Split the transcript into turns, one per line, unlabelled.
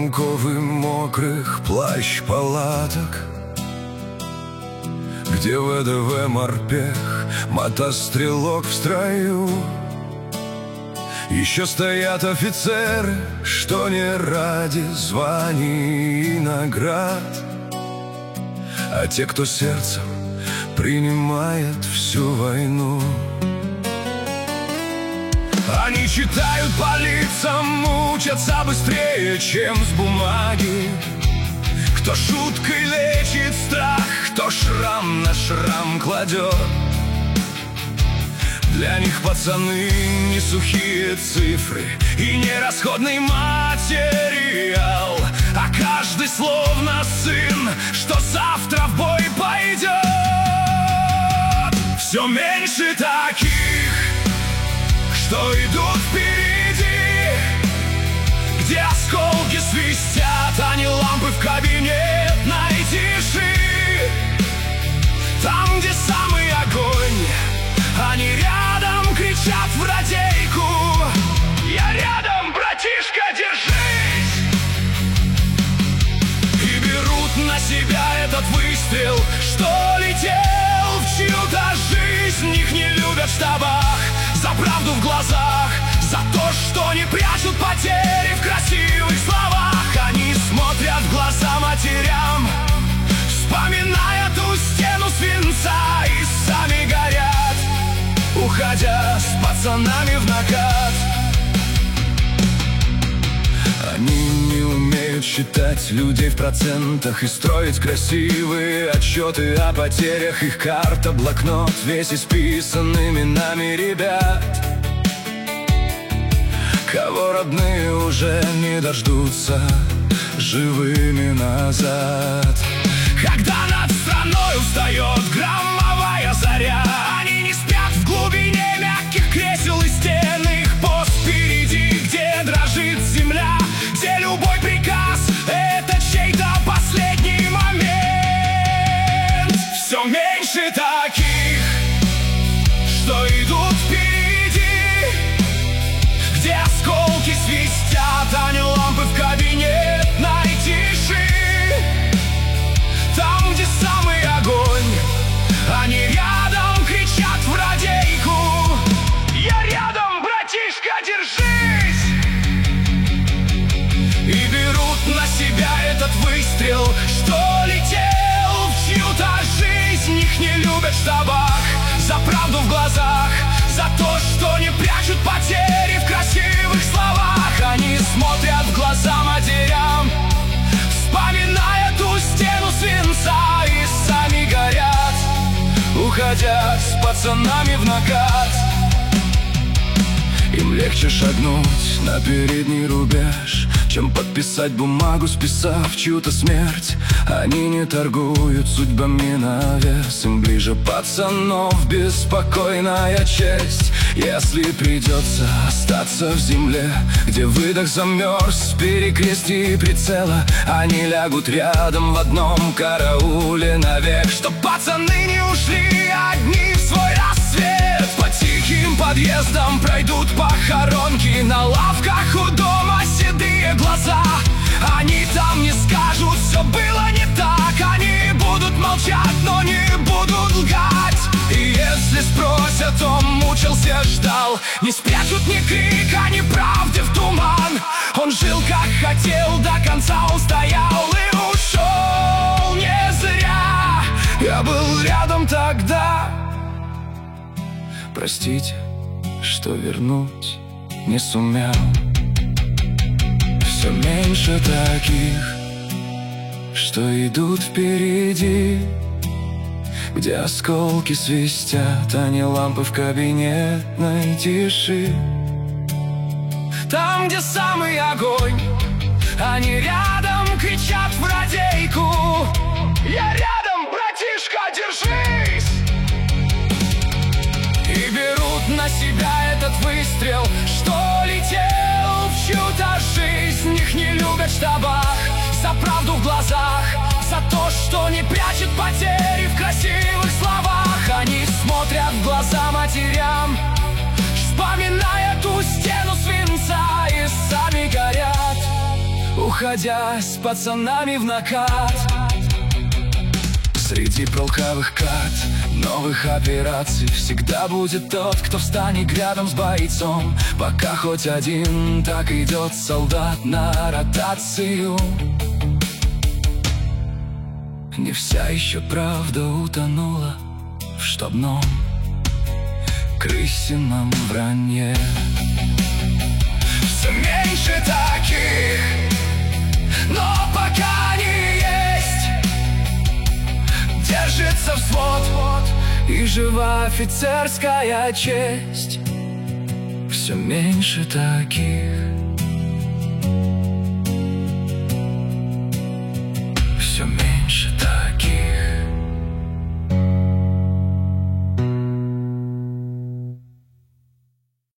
подковы мокрых плащ палаток, где ВДВ морпех, мотострелок в строю. Еще стоят офицеры, что не ради званий и наград, а те, кто сердцем принимает всю войну. Они читают по лицам, учатся быстрее, чем с бумаги. Кто шуткой лечит страх, кто шрам на шрам кладет. Для них пацаны не сухие цифры и не расходный материал, а каждый словно сын, что завтра в бой пойдет. Все меньше таких, что идут впереди, где осколки свистят, а не лампы в кабинетной тиши. Там, где самый огонь, они рядом кричат в радейку: я рядом, братишка, держись! И берут на себя этот выстрел, что летел в чью-то жизнь. Их не любят в штабах за правду в глазах, за то, что не прячут потери в красивых словах. Они смотрят в глаза матерям, вспоминая ту стену свинца, и сами горят, уходя с пацанами в накат. Они не умеют считать людей в процентах и строить красивые отчеты о потерях. Их карта, блокнот, весь исписан именами ребят, кого родные уже не дождутся живыми назад. Когда над страной устает громовая заря, они не спят в глубине мягких кресел и стен. Их пост впереди, где дрожит земля, где любой приказ — это чей-то последний момент. Все меньше таких, что идут впереди, где осколки свистят, а не лампы в кабинетной тиши. Там, где самый огонь, они рядом кричат в радейку: я рядом, братишка, держись! И берут на себя этот выстрел, что летел в чью-то жизнь. Их не любят в штабах за правду в глазах, за то, что не прячут потери в красивых словах. Они смотрят в глаза матерям, вспоминая ту стену свинца, и сами горят, уходя с пацанами в накат. Им легче шагнуть на передний рубеж, чем подписать бумагу, списав чью-то смерть. Они не торгуют судьбами на вес, им ближе пацанов беспокойная честь. Если придется остаться в земле, где выдох замерз в перекрестии прицела, они лягут рядом в одном карауле навек, чтоб пацаны не ушли одни в свой рассвет. По тихим подъездам пройдут похоронки, на лавках у дома седые глаза. Они там не скажут, все было не так, они будут молчать, но не будут лгать. И если спросят, он мучился, ждал, не спрячут ни крик, а ни правде в туман. Он жил как хотел, до конца устоял и ушел не зря. Я был рядом тогда. Простите, что вернуть не сумел. Все меньше таких, что идут впереди, где осколки свистят, а не лампы в кабинетной тиши. Там, где самый огонь, они рядом кричат в радейку: я рядом, братишка, держись! И берут на себя этот выстрел, что летел в чью-то жизнь. Их не любят в штабах за правду в глазах, за то, что не прячет потери в красивых словах. Они смотрят в глаза матерям, вспоминая ту стену свинца, и сами горят, уходя с пацанами в накат. Среди полковых карт, новых операций всегда будет тот, кто встанет рядом с бойцом. Пока хоть один, так идет солдат на ротацию. Не вся еще правда утонула в штабном крысином вранье. Все меньше таких, но пока не есть. Держится взвод и жива офицерская честь. Все меньше таких.